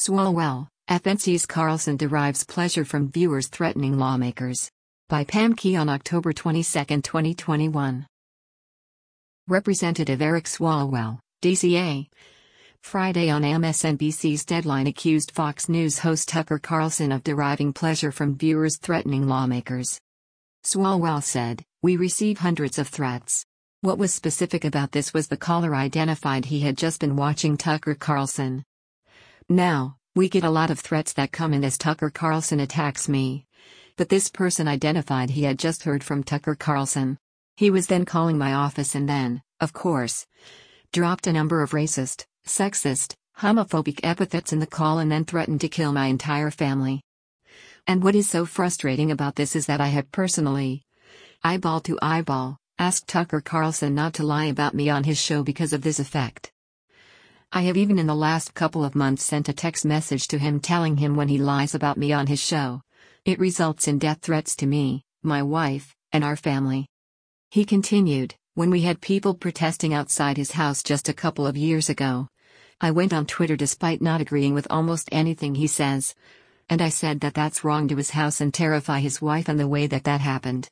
Swalwell, FNC's Carlson derives pleasure from viewers threatening lawmakers. By Pam Key on October 22, 2021. Representative Eric Swalwell, DCA. Friday on MSNBC's Deadline accused Fox News host Tucker Carlson of deriving pleasure from viewers threatening lawmakers. Swalwell said, "We receive hundreds of threats." What was specific about this was the caller identified he had just been watching Tucker Carlson. "Now, we get a lot of threats that come in as Tucker Carlson attacks me. But this person identified he had just heard from Tucker Carlson. He was then calling my office and then, of course, dropped a number of racist, sexist, homophobic epithets in the call and then threatened to kill my entire family. And what is so frustrating about this is that I have personally, eyeball to eyeball, asked Tucker Carlson not to lie about me on his show because of this effect. I have even in the last couple of months sent a text message to him telling him when he lies about me on his show, it results in death threats to me, my wife, and our family." He continued, "When we had people protesting outside his house just a couple of years ago, I went on Twitter despite not agreeing with almost anything he says. And I said that that's wrong to his house and terrify his wife and the way that happened.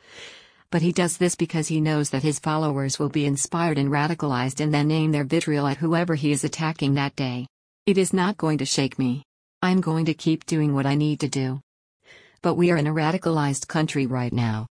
But he does this because he knows that his followers will be inspired and radicalized and then aim their vitriol at whoever he is attacking that day. It is not going to shake me. I'm going to keep doing what I need to do. But we are in a radicalized country right now.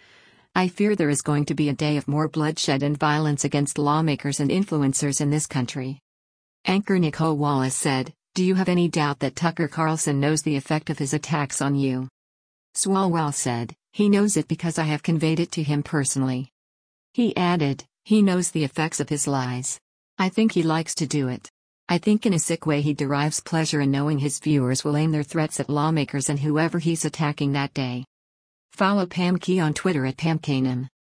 I fear there is going to be a day of more bloodshed and violence against lawmakers and influencers in this country." Anchor Nicole Wallace said, "Do you have any doubt that Tucker Carlson knows the effect of his attacks on you?" Swalwell said, "He knows it because I have conveyed it to him personally." He added, "He knows the effects of his lies. I think he likes to do it. I think in a sick way he derives pleasure in knowing his viewers will aim their threats at lawmakers and whoever he's attacking that day." Follow Pam Key on Twitter at PamKanan.